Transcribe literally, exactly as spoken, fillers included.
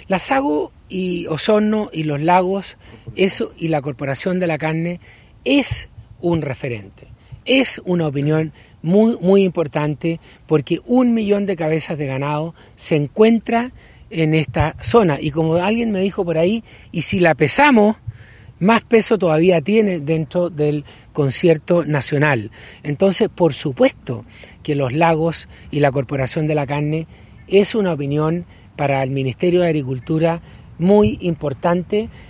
La Sago y Osorno y los lagos, eso y la Corporación de la Carne es un referente, es una opinión muy, muy importante porque un millón de cabezas de ganado se encuentra en esta zona y como alguien me dijo por ahí, y si la pesamos, más peso todavía tiene dentro del concierto nacional. Entonces, por supuesto que los lagos y la Corporación de la Carne es una opinión para el Ministerio de Agricultura muy importante